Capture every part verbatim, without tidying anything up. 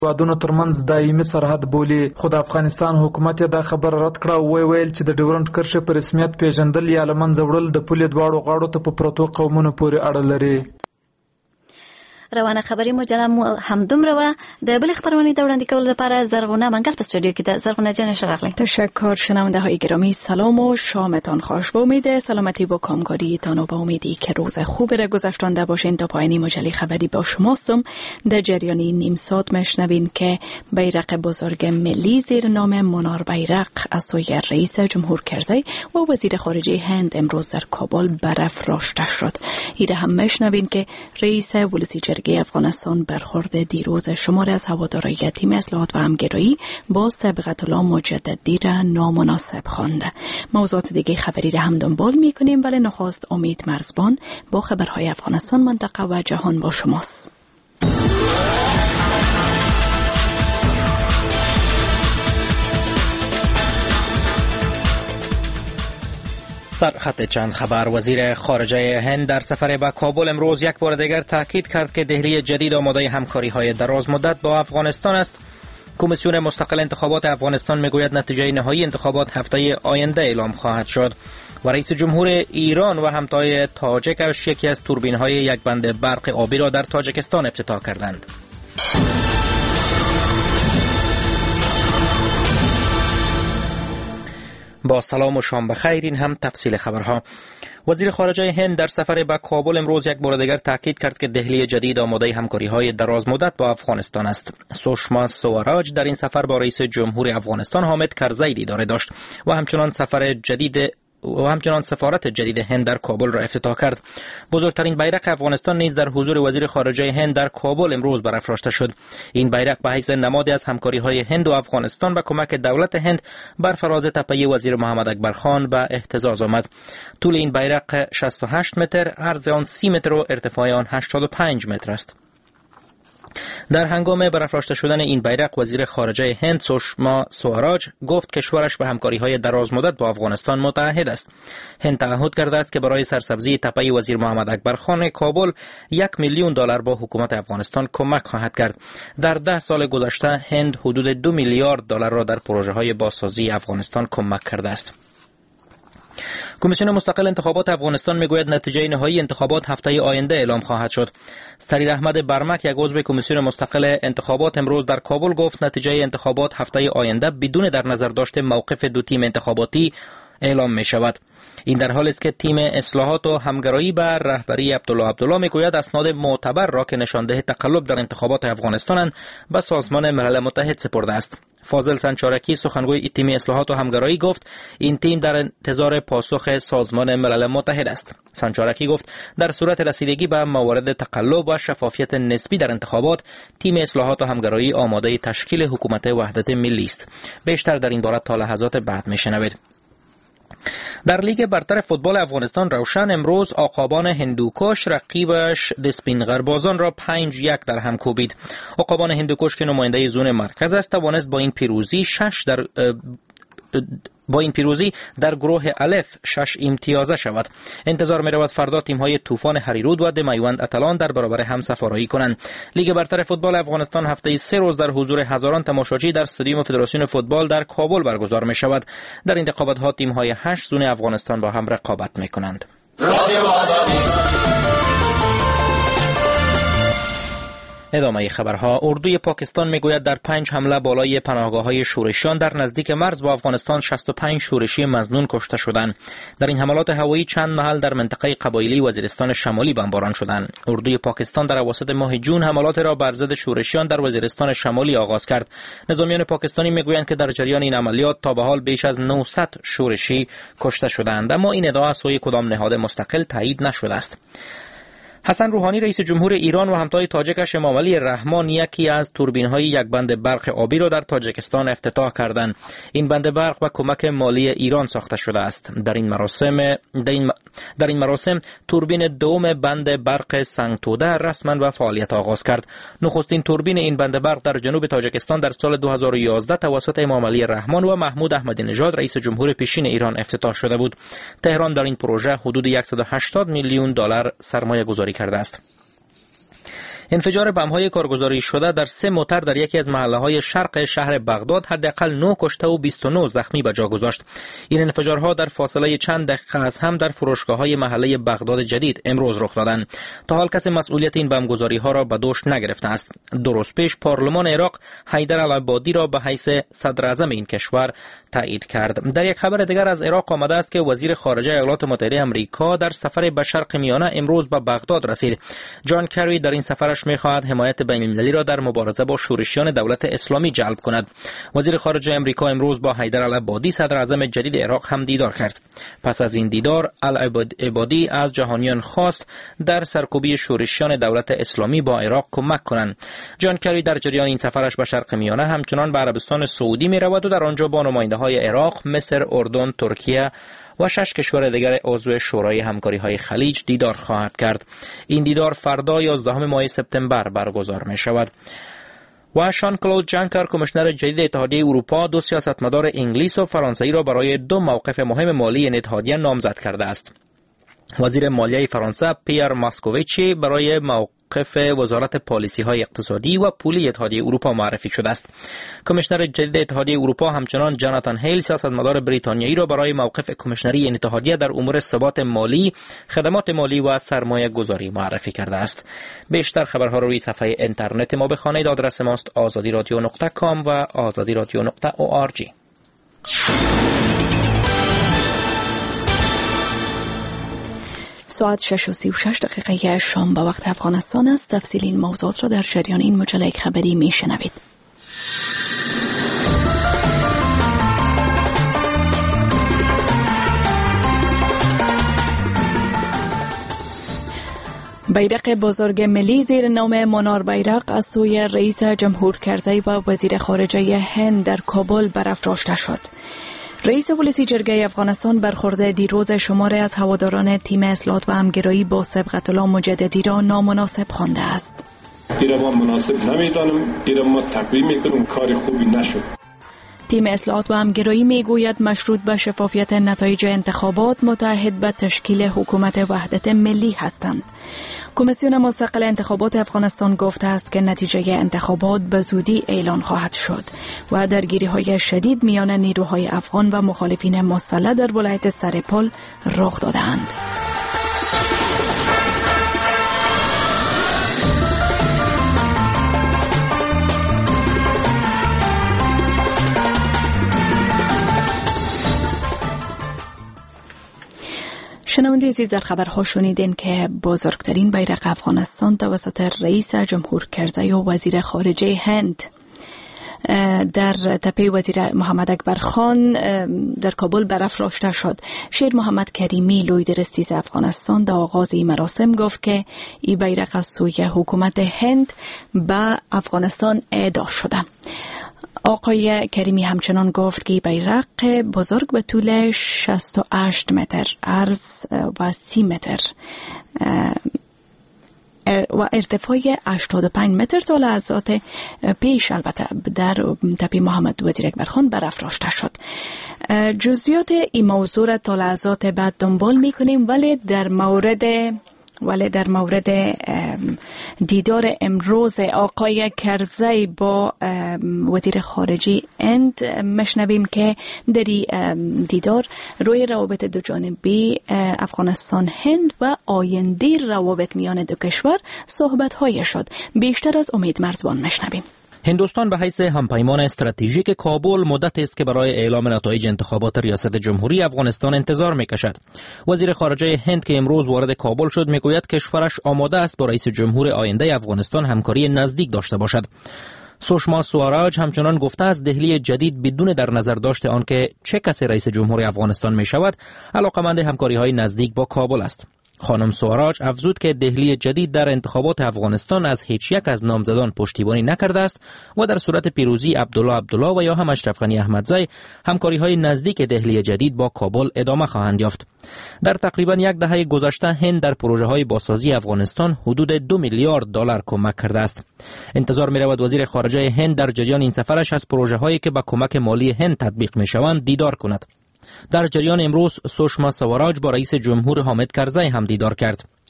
هیوادونو ترمنځ دایمي سرحد بولي. خو د افغانستان حکومت دا خبر رد کړه او ویل چې د ډیورنډ کرښې په رسمیت پیژندل یا له منځه وړل د پولې دواړو غاړو ته په پرتو قومونو پورې اړه لري. روانه خبری مجله هم دومره و. د بل خبرونه د وړاندې کولو لپاره زرغونه منګل په استودیو کې ده. زرغونه جان شراغلی. تشکر. شنونده های گرامی سلام و شامتان خوش. با امید سلامتی و کامکاریتان و با امیدی که روز خوبی را گذشتانده باشین تا پایانی مجله خبری با شماستم. در جریان نیم ساعت میشنوین که بیرق بزرگ ملی زیر نام منار بیرق از سوی رئیس جمهور کرزی و وزیر خارجه هند امروز در کابل برافراشته شد. ایره هم میشنوین که رئیس ولسی افغانستان برخورد دیروز شماری از هواداران تیم اصلاحات و همگرایی با سبقت الله مجددی را نامناسب خوانده. موضوعات دیگه خبری را هم دنبال میکنیم، ولی نخست امید مرزبان با خبرهای افغانستان، منطقه و جهان با شماست. در خط چند خبر، وزیر خارجه هند در سفر به کابل امروز یک بار دیگر تاکید کرد که دهلی جدید آماده همکاری‌های دراز مدت با افغانستان است. کمیسیون مستقل انتخابات افغانستان میگوید نتیجه نهایی انتخابات هفته آینده اعلام خواهد شد و رئیس جمهور ایران و همتای تاجکش یکی از توربین‌های یک بند برق آبی را در تاجیکستان افتتاح کردند. با سلام و شام بخیر. این هم تفصیل خبرها. وزیر خارجه هند در سفر به کابل امروز یک بار دیگر تاکید کرد که دهلی جدید آماده همکاری‌های دراز مدت با افغانستان است. سوشما سوراج در این سفر با رئیس جمهور افغانستان حامد کرزی دیدار داشت و همچنان سفر جدید و همچنان سفارت جدید هند در کابل را افتتاح کرد. بزرگترین بیرق افغانستان نیز در حضور وزیر خارجه هند در کابل امروز برافراشته شد. این بیرق به حیث نمادی از همکاری‌های هند و افغانستان به کمک دولت هند بر فراز تپه وزیر محمد اکبر خان به اهتزاز آمد. طول این بیرق شصت و هشت متر، عرض آن سی متر و ارتفاع آن هشتاد و پنج متر است. در هنگام برافراشته شدن این بیرق وزیر خارجه هند سوشما سوراج گفت کشورش به همکاری‌های دراز مدت با افغانستان متعهد است. هند تعهد کرده است که برای سرسبزی تپه وزیر محمد اکبر خان کابل یک میلیون دلار با حکومت افغانستان کمک خواهد کرد. در ده سال گذشته هند حدود دو میلیارد دلار را در پروژه‌های بازسازی افغانستان کمک کرده است. کمیسیون مستقل انتخابات افغانستان میگوید نتیجه نهایی انتخابات هفته آینده اعلام خواهد شد. سریر احمد برمک، یک عضو کمیسیون مستقل انتخابات، امروز در کابل گفت نتیجه انتخابات هفته آینده بدون در نظر داشته موقف دو تیم انتخاباتی اعلام می شود. این در حالی است که تیم اصلاحات و همگرایی بر رهبری عبدالله عبدالله میگوید اسناد معتبر را که نشانده تقلب در انتخابات افغانستان به سازمان ملل متحد سپرده است. فاضل سنچارکی، سخنگوی تیم اصلاحات و همگرایی، گفت این تیم در انتظار پاسخ سازمان ملل متحد است. سنچارکی گفت در صورت رسیدگی به موارد تقلب و شفافیت نسبی در انتخابات، تیم اصلاحات و همگرایی آماده تشکیل حکومت وحدت ملی است. بیشتر در این باره تا لحظات بعد میشنوید. در لیگ برتر فوتبال افغانستان روشن امروز عقابان هندوکش رقیبش دسپینغربازان را پنج یک در هم کوبید. عقابان هندوکش که نماینده زون مرکز است توانست با این پیروزی شش در با این پیروزی در گروه الف شش امتیازه شود. انتظار می رود فردا تیم های طوفان هریرود و دمیوند اتلان در برابر هم سفارایی کنند. لیگ برتر فوتبال افغانستان هفته سه روز در حضور هزاران تماشاچی در استادیوم فدراسیون فوتبال در کابل برگزار می شود. در این رقابت ها تیم های هشت زون افغانستان با هم رقابت می کنند. ادامه خبرها. اردوی پاکستان میگوید در پنج حمله بالای پناهگاه‌های شورشیان در نزدیک مرز با افغانستان شصت و پنج شورشی مظنون کشته شدند. در این حملات هوایی چند محل در منطقه قبایلی وزیرستان شمالی بمباران شدند. اردوی پاکستان در اواسط ماه جون حملات را بر ضد شورشیان در وزیرستان شمالی آغاز کرد. نظامیان پاکستانی میگویند که در جریان این عملیات تا به حال بیش از نهصد شورشی کشته شدند، اما این ادعا از سوی کدام نهاد مستقل تایید نشده است. حسن روحانی رئیس جمهور ایران و همتای تاجکش امام علی رحمان یکی از توربین‌های یک بند برق آبی را در تاجیکستان افتتاح کردند. این بند برق با کمک مالی ایران ساخته شده است. در این مراسم در این, در این مراسم توربین دوم بند برق سنگتوده رسما به فعالیت آغاز کرد. نخستین توربین این بند برق در جنوب تاجیکستان در سال دو هزار و یازده توسط امام علی رحمان و محمود احمدی نژاد رئیس جمهور پیشین ایران افتتاح شده بود. تهران در این پروژه حدود صد و هشتاد میلیون دلار سرمایه گذاری کرده است. انفجار بم‌های کارگزاری شده در سه موتر در یکی از محله‌های شرق شهر بغداد حداقل نه کشته و بیست و نه زخمی به جا گذاشت. این انفجارها در فاصله چند دقیقه از هم در فروشگاه‌های محله بغداد جدید امروز رخ دادند. تا حال کسی مسئولیت این بمبگذاری‌ها را به دوش نگرفته است. دو روز پیش پارلمان عراق حیدر العبادی را به حیث صدر اعظم این کشور تایید کرد. در یک خبر دیگر از عراق آمده است که وزیر خارجه ایالات متحده آمریکا در سفر به شرق میانه امروز به بغداد رسید. جان کری در این سفرش می‌خواهد حمایت بین‌المللی را در مبارزه با شورشیان دولت اسلامی جلب کند. وزیر خارجه آمریکا امروز با حیدر العبادی صدر اعظم جدید عراق هم دیدار کرد. پس از این دیدار العبادی از جهانیان خواست در سرکوبی شورشیان دولت اسلامی با عراق کمک کنند. جان کری در جریان این سفرش به شرق میانه همچنان به عربستان سعودی می‌رود و در آنجا با نماینده‌های عراق، مصر، اردن، ترکیه و شش کشور دیگر عضو شورای همکاری‌های خلیج دیدار خواهد کرد. این دیدار فردا یازدهم ماه سپتامبر برگزار می‌شود. و شان کلود جانکر کمیشنر جدید اتحادیه اروپا دو سیاستمدار انگلیس و فرانسوی را برای دو موقف مهم مالی این اتحادیه نامزد کرده است. وزیر مالیه فرانسه پیر ماسکوویچی برای موقف وزارت پالیسی های اقتصادی و پولی اتحادیه اروپا معرفی شده است. کمیشنر جدید اتحادیه اروپا همچنان جاناتان هیل سیاستمدار بریتانیایی را برای موقف کمیشنری این اتحادیه در امور ثبات مالی، خدمات مالی و سرمایه گذاری معرفی کرده است. بیشتر خبرها را روی صفحه اینترنت ما بخوانید. آدرس ماست آزادی رادیو نقطه کام و آزادی رادیو نقطه او آر جی. ساعت شش و سی و شش دقیقه شام به وقت افغانستان است. تفصیل این موضوعات را در جریان این مجله خبری می شنوید. بیرق بزرگ ملی زیر نام منار بیرق از سوی رئیس جمهور کرزی و وزیر خارجه هند در کابل برافراشته شد. رئیس ولسی جرگه افغانستان برخورد دیروز شماره از هواداران تیم اصلاحات و همگرایی با صبغت الله مجددی را نامناسب خوانده است. ایرا ما مناسب نمیدانم، ایرا ما تقویم میکنم، کار خوبی نشد. تیم اصلاحات و همگرایی میگوید مشروط به شفافیت نتایج انتخابات متعهد به تشکیل حکومت وحدت ملی هستند. کمیسیون مستقل انتخابات افغانستان گفته است که نتیجه انتخابات به زودی اعلان خواهد شد و درگیری‌های شدید میان نیروهای افغان و مخالفین مسلح در ولایت سرپل رخ دادند. شنونده عزیز، در خبرها شنیدین که بزرگترین بیرق افغانستان توسط رئیس جمهور کرزی و وزیر خارجه هند در تپه وزیر محمد اکبر خان در کابل برافراشته شد. شیر محمد کریمی لوی درستیز افغانستان در آغاز این مراسم گفت که این بیرق از سوی حکومت هند به افغانستان اهدا شده. آقای کریمی همچنان گفت که بیرق بزرگ به طول شصت و هشت متر، عرض و سی متر و ارتفاع هشتاد و پنج متر تا لحظات پیش البته در تپه محمد وزیر اکبر خان برافراشته شد. جزئیات این موضوع را تا لحظات بعد دنبال میکنیم، ولی در مورد ولی در مورد دیدار امروز آقای کرزی با وزیر خارجه هند مشنویم که در دیدار روی روابط دو جانبی افغانستان هند و آینده روابط میان دو کشور صحبت های شد. بیشتر از امید مرزبان مشنویم. هندوستان به حیث همپیمان استراتژیک کابل مدت است که برای اعلام نتایج انتخابات ریاست جمهوری افغانستان انتظار میکشد. وزیر خارجه هند که امروز وارد کابل شد میگوید کشورش آماده است با رئیس جمهور آینده افغانستان همکاری نزدیک داشته باشد. سوشما سواراج همچنان گفته است دهلی جدید بدون در نظر داشته آنکه چه کسی رئیس جمهور افغانستان می شود علاقمند همکاری های نزدیک با کابل است. خانم سواراج افزود که دهلی جدید در انتخابات افغانستان از هیچ یک از نامزدان پشتیبانی نکرده است و در صورت پیروزی عبدالله عبدالله و یا هم اشرف غنی احمدزی همکاری های نزدیک دهلی جدید با کابل ادامه خواهند یافت. در تقریبا یک دهه گذشته هند در پروژه های بازسازی افغانستان حدود دو میلیارد دلار کمک کرده است. انتظار می رود وزیر خارجه هند در جریان این سفرش از پروژه هایی که با کمک مالی هند تطبیق می شوند دیدار کند. در جریان امروز سوشما سواراج با رئیس جمهور حامد کرزی هم دیدار کرد.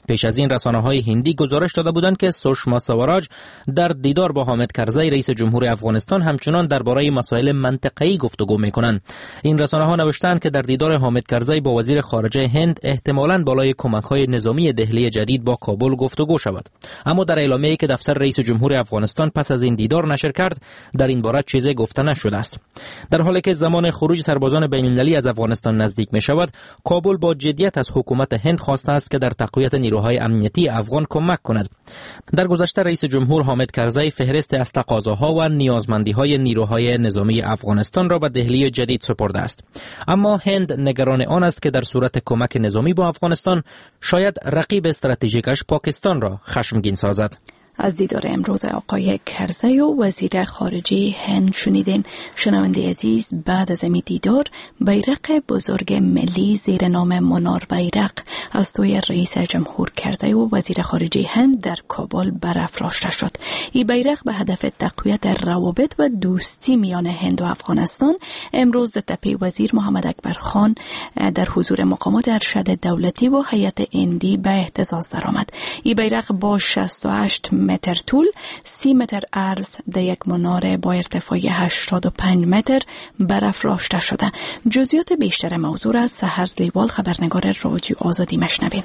پیش از این رسانه‌های هندی گزارش داده بودند که سوشما سواراج در دیدار با حامد کرزی رئیس جمهور افغانستان همچنان درباره مسائل منطقه‌ای گفتگو می‌کنند. این رسانه‌ها نوشتند که در دیدار حامد کرزی با وزیر خارجه هند احتمالاً بالای کمک‌های نظامی دهلی جدید با کابل گفتگو شود. اما در اعلامیه‌ای که دفتر رئیس جمهور افغانستان پس از این دیدار نشر کرد، در این باره چیزی گفته نشده است. در حالی که زمان خروج سربازان بین‌المللی از افغانستان نزدیک می‌شود، کابل با جدیت از حکومت هند خواسته است که در تقویت نیروهای امنیتی افغان کمک کند. در گذشته رئیس جمهور حامد کرزی فهرست از تقاضاها و نیازمندی‌های نیروهای نظامی افغانستان را به دهلی جدید سپرده است. اما هند نگران آن است که در صورت کمک نظامی با افغانستان شاید رقیب استراتژیکش پاکستان را خشمگین سازد. از دیدار امروز آقای کرزی و وزیر خارجه هند شنیدین. شنونده عزیز، بعد از این دیدار بیرق بزرگ ملی زیر نام منار بیرق از توی رئیس جمهور کرزی و وزیر خارجه هند در کابل برافراشته شد. این بیرق به هدف تقویت روابط و دوستی میان هند و افغانستان امروز تپه وزیر محمد اکبر خان در حضور مقامات ارشد دولتی و هیئت هندی به اهتزاز درآمد. این بیرق با شصت و هشت متر طول، سی متر عرض در یک مناره با ارتفاع هشتاد و پنج متر برافراشته شده. جزئیات بیشتر موضوع را سحر لیوال خبرنگار رادیو آزادی مشنویم.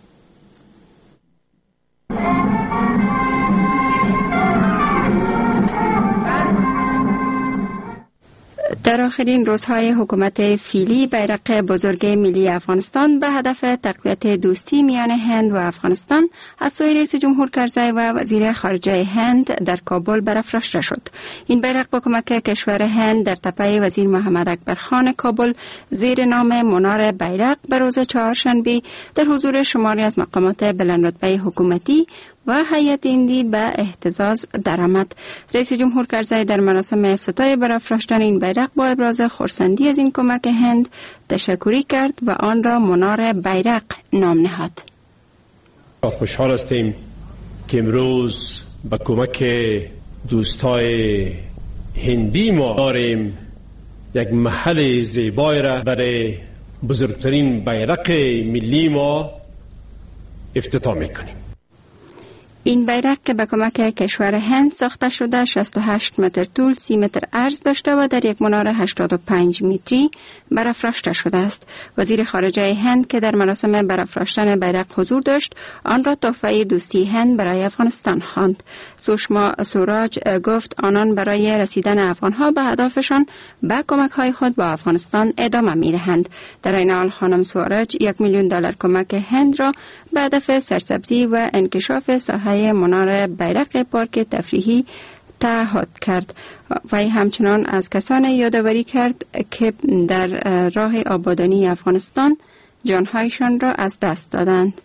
در آخرین روزهای حکومت فیلی بیرق بزرگ ملی افغانستان به هدف تقویت دوستی میان هند و افغانستان از سوی رئیس جمهور کرزی و وزیر خارجه هند در کابل برافراشته شد. این بیرق با کمک کشور هند در تپه وزیر محمد اکبر خان کابل زیر نام منار بیرق به روز چهارشنبه در حضور شماری از مقامات بلندرتبه حکومتی و هیئت هندی به اهتزاز درآمد. رئیس جمهور کرزی در مراسم افتتاح برافراشتن این بیرق با ابراز خرسندی از این کمک هند تشکری کرد و آن را منار بیرق نام نهاد. خوشحال هستیم که امروز با کمک دوستای هندی ما داریم یک محل زیبایی را برای بزرگترین بیرق ملی ما افتتاح میکنیم. این بیرق که به کمک کشور هند ساخته شده شصت و هشت متر طول، سی متر عرض داشته و در یک مناره هشتاد و پنج متری برافراشته شده است. وزیر خارجه هند که در مراسم برافراشتن بیرق حضور داشت، آن را تحفه دوستی هند برای افغانستان خواند. سوشما سوراج گفت آنان برای رسیدن افغانها به هدفشان به کمک‌های خود با افغانستان ادامه می‌دهند. در این حال خانم سوراج یک میلیون دلار کمک هند را به هدف سرسبزی و انکشاف ساحه منار بیرق پارک تفریحی تعهد کرد و همچنان از کسان یادآوری کرد که در راه آبادانی افغانستان جانهایشان را از دست دادند.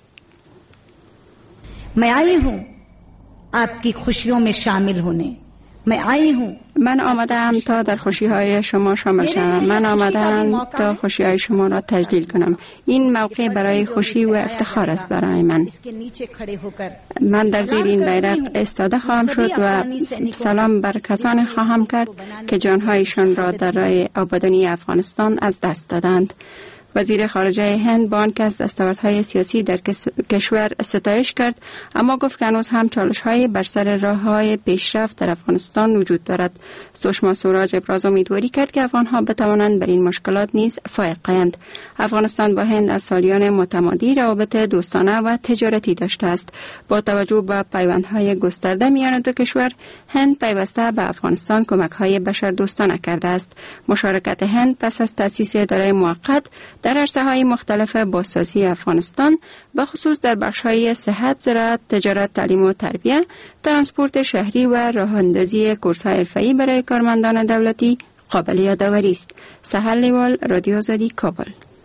मैं आई हूँ आपकी खुशियों में शामिल होने मैं आई हूँ من آمدم تا در خوشی‌های شما شامل شوم. من آمدم تا خوشی‌های شما را تجلیل کنم. این موقع برای خوشی و افتخار است برای من. من در زیر این بیرق ایستاده خواهم شد و سلام بر کسان خواهم کرد که جانهایشان را در راه آبادانی افغانستان از دست دادند. وزیر خارجه هند با آنکه از دستاوردهای سیاسی در کشور ستایش کرد، اما گفت که هنوز هم چالش‌های بر سر راه‌های پیشرفت در افغانستان وجود دارد. سوشما سوراج ابراز امیدواری کرد که افغان‌ها بتوانند بر این مشکلات نیز فائق آیند. افغانستان با هند از سالیان متمادی روابط دوستانه و تجارتی داشته است. با توجه به پیوندهای گسترده میان دو کشور، هند پیوسته به افغانستان کمک‌های بشردوستانه کرده است. مشارکت هند پس از تأسیس اداره موقت در عرصه‌های مختلف بازسازی افغانستان، به خصوص در بخش‌های صحت، زراعت، تجارت، تعلیم و تربیت، ترانسپورت شهری و راه‌اندازی کورس‌های حرفه‌ای برای کارمندان دولتی قابل یادآوری است. سحر لیوال، رادیو آزادی، کابل.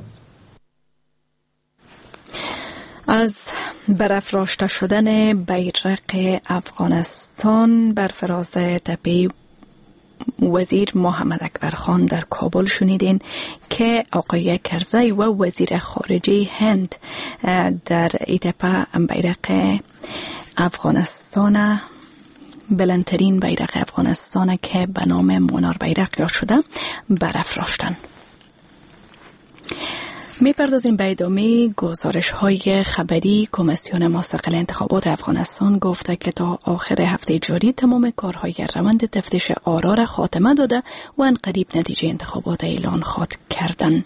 از برافراشته شدن بیرق افغانستان بر فراز تپه وزیر محمد اکبر خان در کابل شنیدین که آقای کرزی و وزیر خارجه هند در ایتپه بیرق افغانستان، بلندترین بیرق افغانستان که به نام منار بیرق یاد شده، برافراشتن. می‌پردازیم به ادامه گزارش‌های خبری. کمیسیون مستقل انتخابات افغانستان گفته که تا آخر هفته جاری تمام کارهای روند تفتیش آرا را خاتمه داده و عنقریب نتیجه انتخابات اعلان خواهد کردن.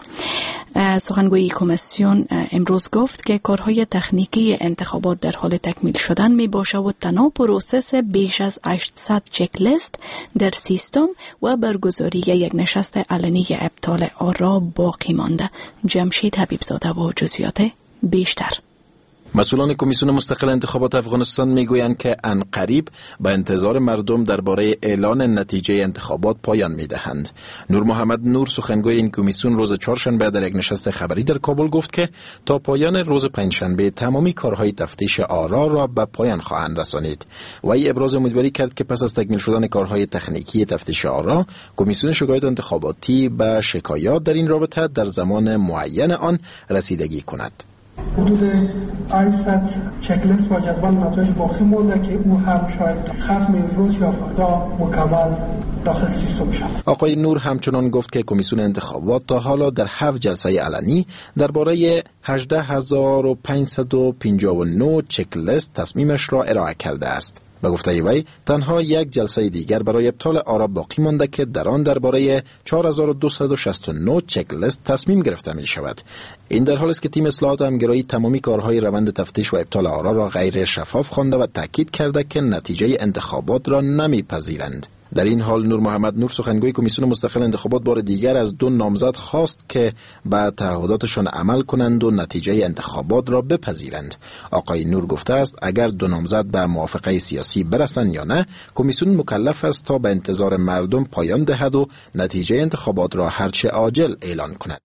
سخنگوی کمیسیون امروز گفت که کارهای تکنیکی انتخابات در حال تکمیل شدن می باشه و تنها پروسس بیش از هشتصد چک لیست در سیستم و برگزاری یک نشست علنی ابطال آرا باقی مانده. جمشید حبیبزاده و جزئیات بیشتر. مسئولان کمیسیون مستقل انتخابات افغانستان میگویند که عنقریب به انتظار مردم درباره اعلان نتیجه انتخابات پایان میدهند. نور محمد نور سخنگوی این کمیسیون روز چهارشنبه در یک نشست خبری در کابل گفت که تا پایان روز پنجشنبه تمامی کارهای تفتیش آرا را به پایان خواهند رسانید. و ای ابراز امیدواری کرد که پس از تکمیل شدن کارهای تکنیکی تفتیش آرا، کمیسیون شکایات انتخاباتی به شکایات در این رابطه در زمان معین آن رسیدگی کند. حدود هشتصد چک لیست و جدول نتایج باقی مونده که او هم شاید ختم امروز یا فردا مکمل داخل سیستم شود. آقای نور همچنان گفت که کمیسیون انتخابات تا حالا در هفت جلسه علنی درباره هجده هزار و پانصد و پنجاه و نه چک لیست تصمیمش را ارائه کرده است. به گفته وی تنها یک جلسه دیگر برای ابطال آرا باقی مانده که در آن درباره چهار هزار و دویست و شصت و نه چک لیست تصمیم گرفته می شود. این در حالی است که تیم اصلاحات و همگرایی تمامی کارهای روند تفتیش و ابطال آرا را غیر شفاف خوانده و تاکید کرده که نتیجه انتخابات را نمیپذیرند. در این حال نور محمد نور سخنگوی کمیسیون مستقل انتخابات بار دیگر از دو نامزد خواست که به تعهداتشان عمل کنند و نتیجه انتخابات را بپذیرند. آقای نور گفته است اگر دو نامزد به موافقه سیاسی برسند یا نه، کمیسیون مکلف است تا به انتظار مردم پایان دهد و نتیجه انتخابات را هرچه عاجل اعلان کند.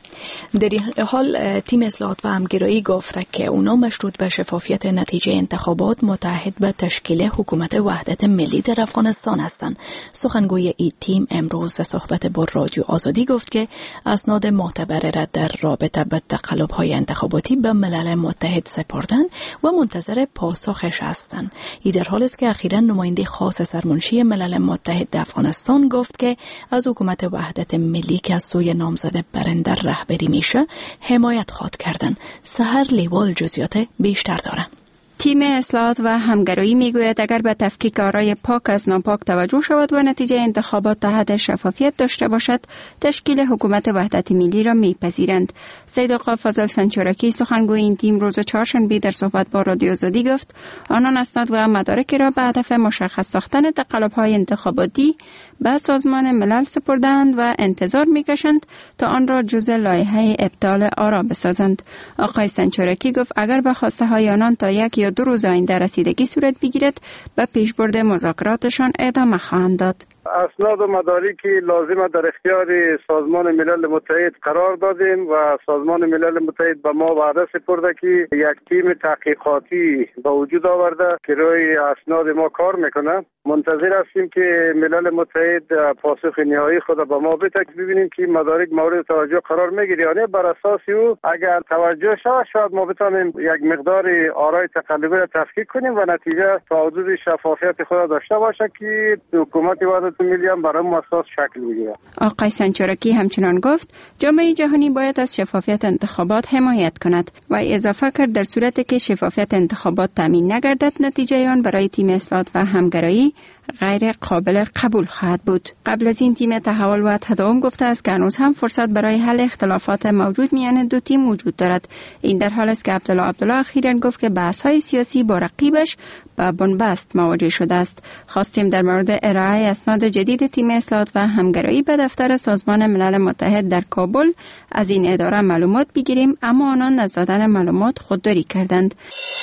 در این حال تیم اصلاحات و همگرایی گفته که اونا مشروط به شفافیت نتیجه انتخابات متحد به تشکیل حکومت وحدت ملی در افغانستان هستند. سخنگوی این تیم امروز صحبت با رادیو آزادی گفت که اسناد معتبر را در رابطه با تقلب‌های انتخاباتی به ملل متحد سپردن و منتظر پاسخش هستند. این در حالی است که اخیراً نماینده خاص سرمنشی ملل متحد در افغانستان گفت که از حکومت وحدت ملی که از سوی نامزد برنده رهبری میشه حمایت خواهد کردن. سحر لیوال جزئیات بیشتر داره. تیم اصلاحات و همگرایی میگوید اگر به تفکیک آرای پاک از ناپاک توجه شود و نتیجه انتخابات تا حد شفافیت داشته باشد، تشکیل حکومت وحدت ملی را میپذیرند. سید آقا فاضل سنچورکی سخنگوی این تیم روز چهارشنبه در صحبت با رادیو آزادی گفت آنان اسناد و مدارک را به هدف مشخص ساختن تقلب‌های انتخاباتی به سازمان ملل سپردند و انتظار میکشند تا آن را جزء لایحه ابطال آرا بسازند. آقای سنچورکی گفت اگر به خواسته های آنان تا یک یا دو روز آینده رسیدگی صورت بگیرد به پیشبرد مذاکراتشان ادامه خواهند داد. اسناد و مدارکی لازم در اختیار سازمان ملل متحد قرار دادیم و سازمان ملل متحد به ما وعده سپرده که یک تیم تحقیقاتی به وجود آورده که روی اسناد ما کار میکنه. منتظر هستیم که ملل متحد پاسخ نهایی خود به ما بده که ببینیم که مدارک مورد توجه قرار میگیره یا نه. بر اساس او اگر توجه شود شاید ما بتونیم یک مقدار آرای تقلبی را تفکیک کنیم و نتیجه تا حدود شفافیت خود داشته باشه که حکومت وحدت ملی هم برای اساس شکل بگیره. آقای سنچورکی همچنان گفت جامعه جهانی باید از شفافیت انتخابات حمایت کند و اضافه کرد در صورتی که شفافیت انتخابات تامین نگردد نتیجه آن برای تیم اصلاحات و همگرایی غیر قابل قبول خواهد بود. قبل از این تیم تحول و تداوم گفته است که هنوز هم فرصت برای حل اختلافات موجود میان دو تیم وجود دارد. این در حالی است که عبدالله عبدالله اخیراً گفت که بحث‌های سیاسی با رقیبش با بنبست مواجه شده است. خواستیم در مورد ارائه اسناد جدید تیم اصلاحات و همگرایی به دفتر سازمان ملل متحد در کابل از این اداره معلومات بگیریم، اما آنان از دادن معلومات خودداری کردند.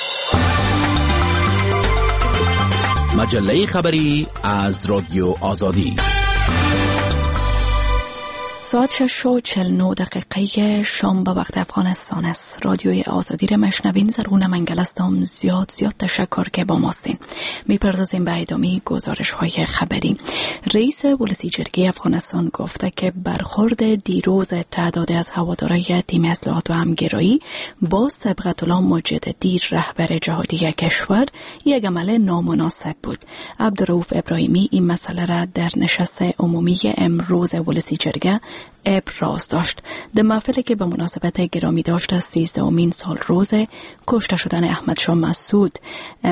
مجله خبری از رادیو آزادی. ساعت شش و چهل و نه دقیقه شام به وقت افغانستان است. رادیوی آزادی را مشنوین. زرغون منگل هستم. زیاد زیاد تشکر که با ماستین. میپردازیم به ادامه گزارش های خبری. رئیس ولسی جرگه افغانستان گفته که برخورد دیروز تعداد از هواداران تیم اصلاحات و همگرایی با صبغت الله مجددی رهبر جهادی کشور یک عمل نامناسب بود. عبدالرؤوف ابراهیمی این مسئله را در نشست عمومی امروز ولسی جرگه ابراز داشت. در محفلی که به مناسبت گرامی داشت از سیزدهمین سال روز کشته شدن احمد شاه مسعود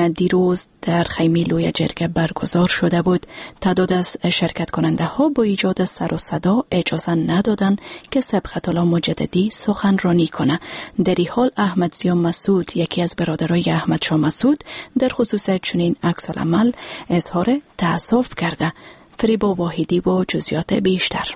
دیروز در خیمه لوی جرگه برگزار شده بود، تعداد از شرکت کننده ها با ایجاد سر و صدا اجازه ندادند که سبقت الله مجددی سخنرانی کنه. در این حال احمد ضیا مسعود، یکی از برادرای احمد شاه مسعود، در خصوص چنین عکس العمل اظهار تأسف کرده. فریبا واحدی با جزئیات بیشتر.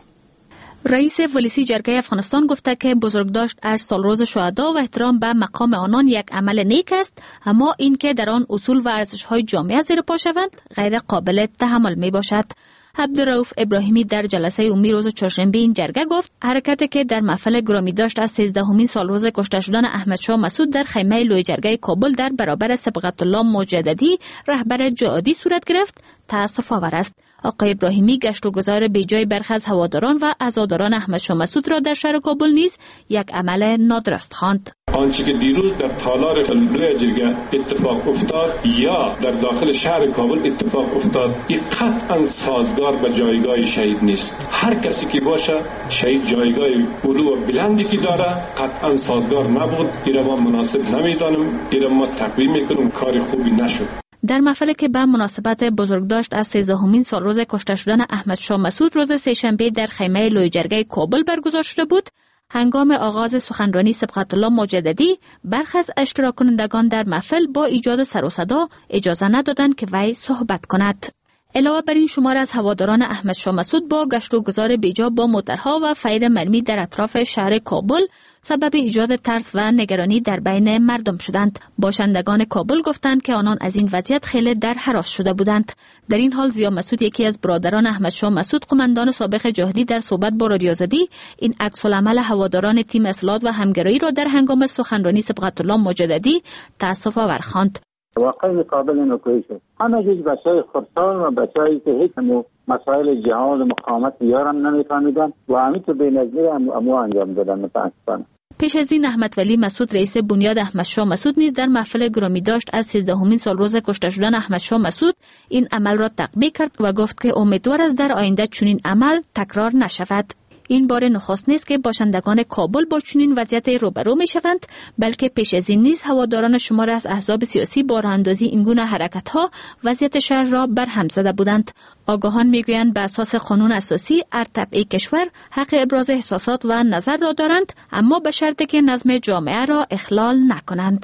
رئیس ولسی جرگه افغانستان گفته که بزرگداشت از سالروز شهدا و احترام به مقام آنان یک عمل نیک است، اما این که در آن اصول و ارزش‌های جامعه زیر پا شوند غیر قابل تحمل می باشد. عبدالرؤوف ابراهیمی در جلسه عمومی روز چهارشنبه این جرگه گفت حرکتی که در محفل گرامی داشت از سیزدهمین سالروز کشته شدن احمد شاه مسعود در خیمه لوی جرگه کابل در برابر سبقت الله مجددی رهبر جهادی صورت گرفت تأسف آور است. آقای ابراهیمی گشت و گذار بیجای برخی از هواداران و عزاداران احمد شاه مسعود را در شهر کابل نیز یک عمل نادرست خواند. آنچه که دیروز در تالار لوی جرگه اتفاق افتاد یا در داخل شهر کابل اتفاق افتاد، این قطعا سازگار به جایگاه شهید نیست. هر کسی که باشه شهید جایگاه علو و بلندی که داره قطعا سازگار نبود. این ما مناسب نمیدانم، این ما تقویم میکنم کار خوبی نشد. در محفلی که به مناسبت بزرگداشت از سیزدهمین سالروز کشته شدن احمد شاه مسعود روز سه‌شنبه در خیمه لوی جرگه کابل برگزار شده بود، هنگام آغاز سخنرانی سبقت الله مجددی برخی از اشتراک کنندگان در محفل با ایجاد سر و صدا اجازه ندادند که وی صحبت کند. علاوه بر این شمار از هواداران احمد شاه مسعود با گشت و گذار بیجا با موترها و فیر مرمی در اطراف شهر کابل سبب ایجاد ترس و نگرانی در بین مردم شدند. باشندگان کابل گفتند که آنان از این وضعیت خیلی در هراس شده بودند. در این حال ضیا مسعود، یکی از برادران احمد شاه مسعود، قماندان سابق جهادی، در صحبت با رادیو آزادی این عکس العمل هواداران تیم اصلاحات و همگرایی را در هنگام سخنرانی سبقت الله مجددی تأسف آور خواند. واقعی قابل نکویی شد. همه هیچ بچه‌های خردسال و بچه‌هایی که هیچ همو مسائل جهاد و مقاومت بیارم نمی‌فهمیدن و همین به نظر امو انجام دادن متأسفانه. پیش از این احمد ولی مسعود، رئیس بنیاد احمد شاه مسعود، نیز در محفل گرامی داشت از سیزدهمین سالروز کشته شدن احمد شاه مسعود این عمل را تقبیح کرد و گفت که امیدوار است در آینده چنین عمل تکرار نشود. این بار نخست نیست که باشندگان کابل با چنین وضعیتی روبرو می شوند، بلکه پیش از این نیز هواداران شمار از احزاب سیاسی با راه اندازی این گونه حرکت‌ها وضعیت شهر را برهم زده بودند. آگاهان میگویند به اساس قانون اساسی هر طبقه کشور حق ابراز احساسات و نظر را دارند، اما به شرطی که نظم جامعه را اخلال نکنند.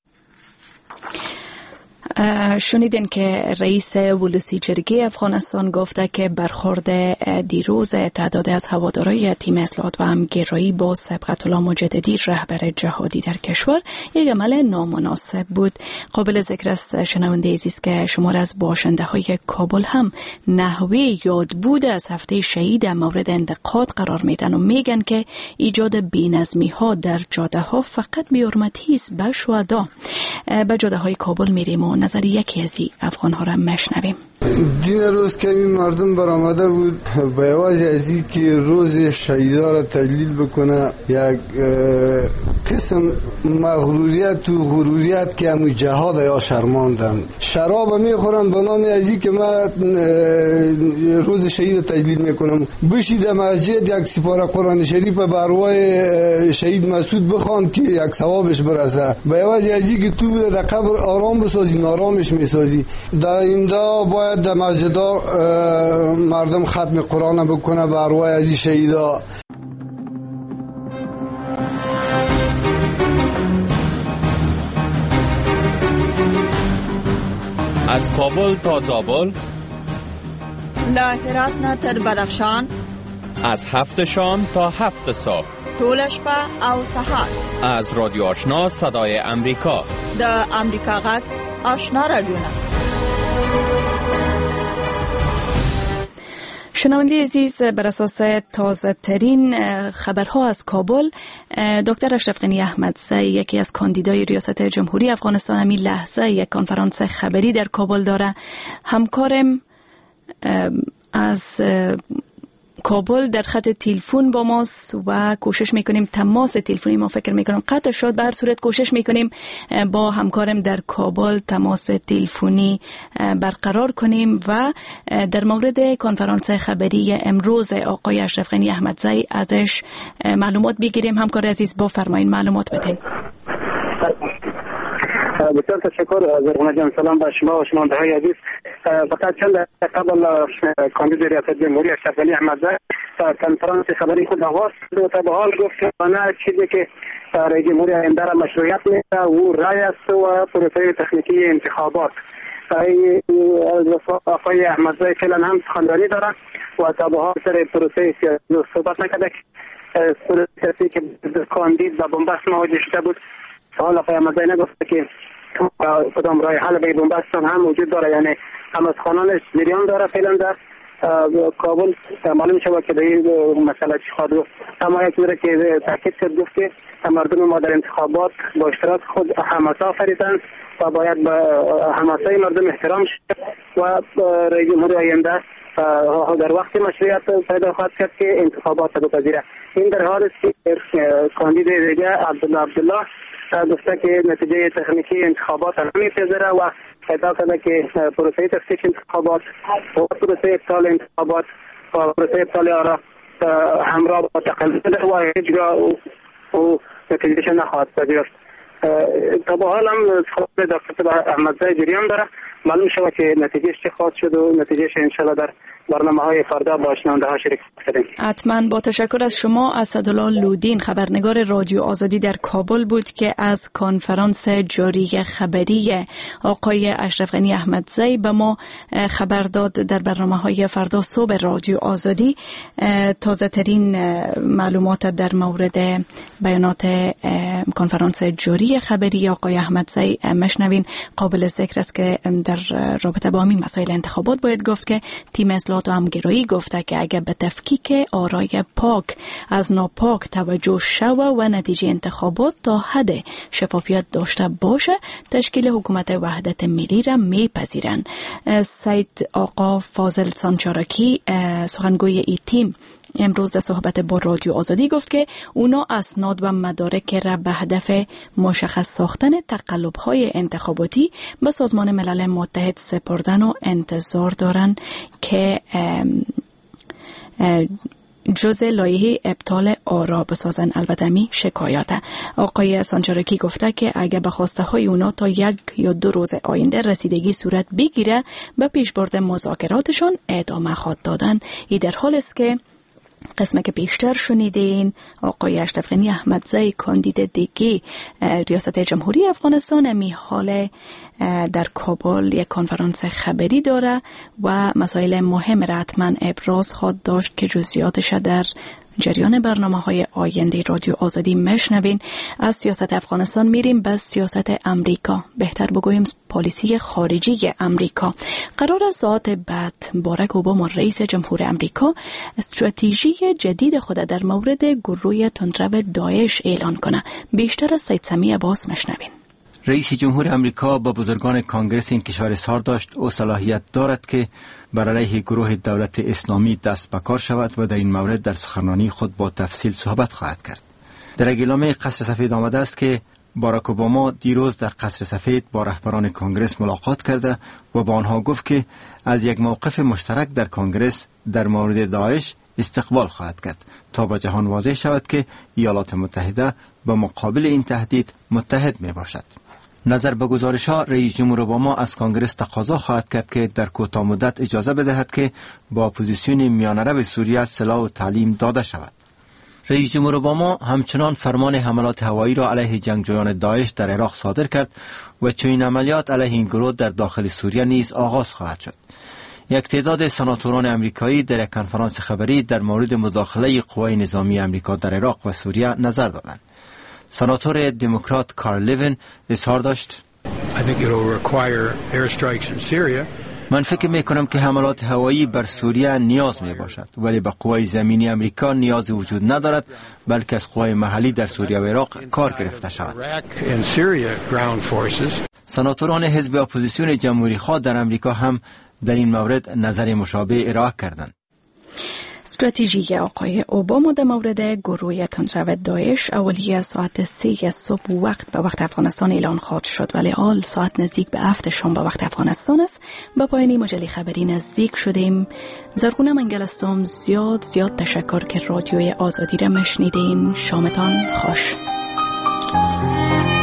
شنیدین که رئیس ولسی جرگه افغانستان گفته که برخورد دیروز تعداد از هوادارای تیم اصلاحات و همگرایی با سبقت الله مجددی رهبر جهادی در کشور یک عمل نامناسب بود. قابل ذکر است شنونده عزیز که شمار از باشنده های کابل هم نحوه یاد بود از هفته شهید مورد انتقاد قرار میدن و میگن که ایجاد بی‌نظمی ها در جاده ها فقط بی‌حرمتی است به شهدا. به جاده های کابل میریم و نظر یکی از این افغان ها را مشنویم. دین روز که این مردم برآمده بود به عوض از این که روز شهیدا را تجلیل بکنه، یک قسم مغروریت و غروریت که همون جهاد یا شرماندن شراب میخورن به نام از این که من روز شهید تجلیل میکنم. بشید مسجد یک سپاره قرآن شریف به ارواح شهید مسعود بخوان که یک ثوابش برسه، به عوض از این که تو در قبر آرام بسازی نارامش میسازی. در اینجا باید در مسجدها مردم ختم قرآن بکنه به ارواح از این شهیدا. از کابل تا زابل، له هرات نه تر بدخشان، از هفت شام تا هفت صبح، ټول شپه او سهار، از رادیو آشنا صدای امریکا، د امریکا غږ آشنا رادیو. شنونده عزیز، بر اساس تازه ترین خبرها از کابل، دکتر اشرف غنی احمدزی، یکی از کاندیدای ریاست جمهوری افغانستان، همین لحظه یک کنفرانس خبری در کابل داره. همکارم از کابل در خط تلفن با ماست و کوشش میکنیم تماس تلفنی ما فکر میکنم قطع شد. به هر صورت کوشش میکنیم با همکارم در کابل تماس تلفنی برقرار کنیم و در مورد کنفرانس خبری امروز آقای اشرف غنی احمدزی ازش معلومات بگیریم. همکار عزیز با فرمایین معلومات بدین. بسیار تشکر زرغونه جان. سلام به شما و شنونده‌های عزیز. فقط چند دقیقه قبل کاندید ریاست جمهوری اشرف غنی احمدزی کنفرانس خبری خود آغاز کرد و به حال گفت که نه چیزی که رئیس جمهوری آینده را مشروعیت میده او رای است و پروسه تکنیکی انتخابات. آقای احمدزی فعلا هم سخنرانی داره و تا به حال سر پروسه سیاسی صحبت نکرده. پروسه که کاندید به بنبست مواجه شده بود. حالا آقای احمدزی نگفته که کدام راه حل به بنبست هم وجود داره، یعنی هم از خانانش جریان داره فعلا در کابل. معلوم شود که به این مسئله چی خواهد گفت. اما یک چیزی که تاکید کرد گفت که مردم ما در انتخابات با اشتراک خود حماسه آفریدند و باید به حماسه مردم احترام شد و رئیس جمهوری آینده در وقت مشروعیت پیدا خواهد کرد که انتخابات بپذیره. این در حال است که کاندید دیگه عبدالله عبدالله گفته که نتیجه تکنیکی انتخابات نمیپذیره و ادعا کرده که پروسه تفتیش انتخابات و پروسه ابطال انتخابات و پروسه ابطال آرا همراه با تقلید و هیچگاه او نتیجهش نخواهد پذیرفت. تا به حال هم خود دکتر احمدزی جریان داره. معلوم شود که نتیجهش چه خواهد شد و نتیجهش انشالله در برنامه های فردا با شنونده ها شریک کردیم. حتما. با تشکر از شما. اسدالله لودین خبرنگار رادیو آزادی در کابل بود که از کنفرانس جاری خبری آقای اشرف غنی احمدزی به ما خبر داد. در برنامه های فردا صبح رادیو آزادی تازه ترین معلومات در مورد بیانات کنفرانس جاری خبری آقای احمدزی مشنوین. قابل ذکر است که در رابطه با همین مسائل انتخابات باید گفت که تیم اصلاحات و همگرایی گفته که اگر به تفکیک آرای پاک از ناپاک توجه شود و نتیجه انتخابات تا حد شفافیت داشته باشه تشکیل حکومت وحدت ملی را میپذیرند. سید آقا فاضل سانچارکی سخنگوی ای تیم امروز در صحبت با رادیو آزادی گفت که اونا اسناد و مدارک را به هدف مشخص ساختن تقلب‌های انتخاباتی به سازمان ملل متحد سپردن و انتظار دارن که جز لایحه ابطال آرا بسازن. البته می شکایت. آقای سانچارکی گفته که اگر به خواسته های اونا تا یک یا دو روز آینده رسیدگی صورت بگیره به پیشبرد مذاکراتشان ادامه خواهد دادن. این در حال است که قسمه که بیشتر شنیدین آقای اشرف غنی احمدزی کاندید دیگه ریاست جمهوری افغانستان می حال در کابل یک کنفرانس خبری داره و مسائل مهم را حتما ابراز خواهد داشت که جزئیاتش در جریان برنامه های آینده رادیو آزادی مشنوین. از سیاست افغانستان میریم به سیاست امریکا، بهتر بگوییم پالیسی خارجی امریکا. قرار است ساعت بعد باراک اوباما رئیس جمهور امریکا استراتژی جدید خود در مورد گروه تندرو داعش اعلان کنه. بیشتر از سید سمیع عباس مشنوین. رئیس جمهور امریکا با بزرگان کانگرس این کشور اظهار داشت او صلاحیت دارد که بر علیه گروه دولت اسلامی دست به کار شود و در این مورد در سخنرانی خود با تفصیل صحبت خواهد کرد. در اعلامیه قصر سفید آمده است که باراک اوباما دیروز در قصر سفید با رهبران کانگرس ملاقات کرده و با آنها گفت که از یک موقف مشترک در کانگرس در مورد داعش استقبال خواهد کرد تا به جهان واضح شود که ایالات متحده به مقابل این تهدید متحد می باشد. نظر به گزارش‌ها رئیس جمهور اوباما از کانگرس تقاضا خواهد کرد که در کوتاه مدت اجازه بدهد که با اپوزیسیون میانه رو سوریه سلاح و تعلیم داده شود. رئیس جمهور اوباما همچنان فرمان حملات هوایی را علیه جنگجویان داعش در عراق صادر کرد و چنین عملیات علیه این گروه در داخل سوریه نیز آغاز خواهد شد. یک تعداد سناتوران امریکایی در یک کنفرانس خبری در مورد مداخله قوای نظامی امریکا در عراق و سوریه نظر دادند. سناتور دموکرات کارل لیون اظهار داشت: من فکر می کنم که حملات هوایی بر سوریه نیاز می باشد، ولی به قوای زمینی امریکا نیاز وجود ندارد، بلکه از قوای محلی در سوریه و عراق کار گرفته شود. سناتوران حزب اپوزیسیون جمهوری خواه در امریکا هم در این مورد نظر مشابه ارائه کردند. استراتژی آقای اوباما در مورد گروه تندرو داعش اولیه ساعت سه صبح وقت به وقت افغانستان اعلان خواهد شد، ولی حال ساعت نزدیک به هفت شام به وقت افغانستان است. با پایان مجله خبری نزدیک شدیم. زرغونه منگل هستم. زیاد زیاد تشکر که رادیوی آزادی را مشنیدین. شامتان خوش.